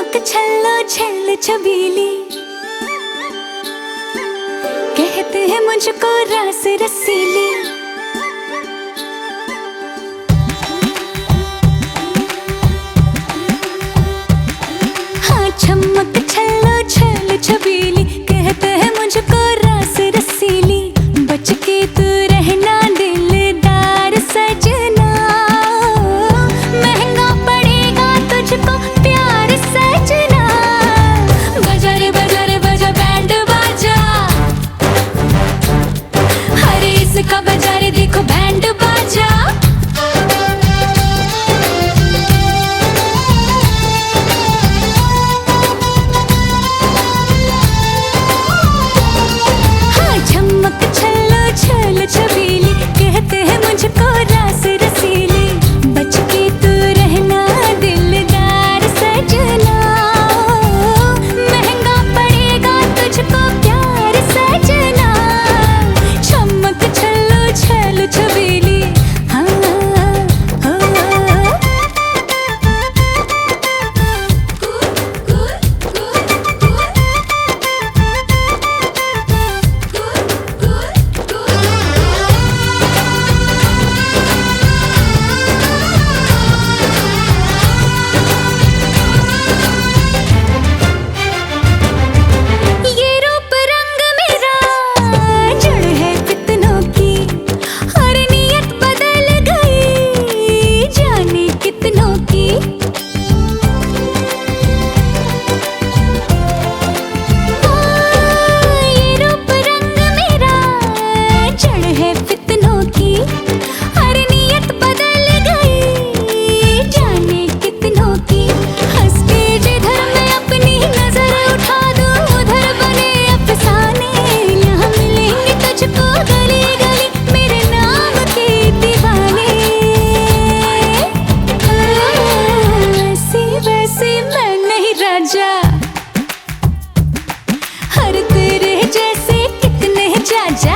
चमक छल्लो छल छबीली, कहते हैं मुझको रास रसीली। हाँ चमक छल्लो छल छबीली, कहते हैं मुझको रास रसीली। बच के तू रहना दिलदार सजना, महंगा पड़ेगा तुझको प्यार सजना। बजा रे बजा रे बजा बैंड बाजा, अरे इसका बजा रे देखो बैंड बाजा। छल छबीली, कहते हैं मुझको रास रसीली। बच के तू रहना दिलदार सजना, महंगा पड़ेगा तुझको प्यार सजना। चमक छल्लो छल छबीली, हाँ हो। हर तेरे जैसे कितने जाजा,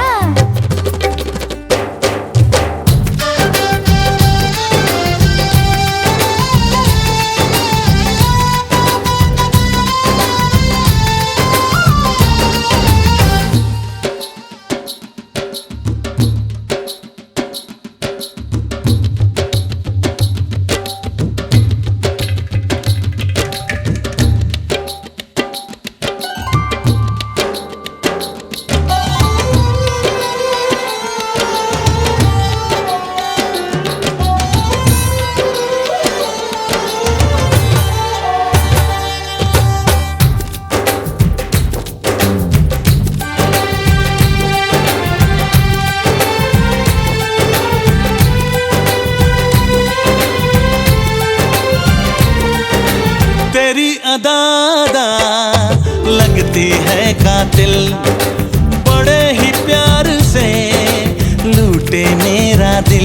तेरी अदा लगती है कातिल, बड़े ही प्यार से लूटे मेरा दिल।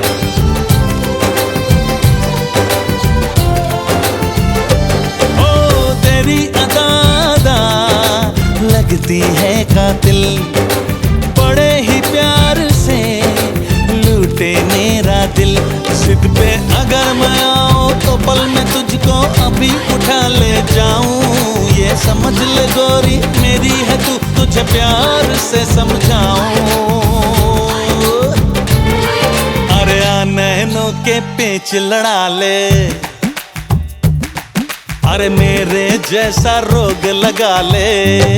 ओ तेरी अदा लगती है कातिल, बड़े ही प्यार से लूटे मेरा दिल। जिद पे अगर मैं आऊं तो पल में तुझको अभी उठा ले जाऊं। ये समझ ले गोरी मेरी है तू, तुझे प्यार से समझाऊं। अरे नैनों के पेच लड़ा ले, अरे मेरे जैसा रोग लगा ले।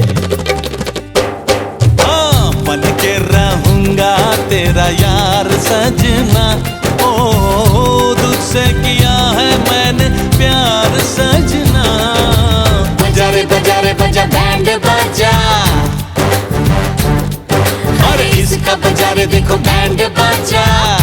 हाँ बन के रहूंगा तेरा यार सजना, ओ तुझसे किया है मैंने प्यार सजना। बजा रे बजा रे बजा बैंड बाजा, अरे इसका बजा रे देखो बैंड बाजा।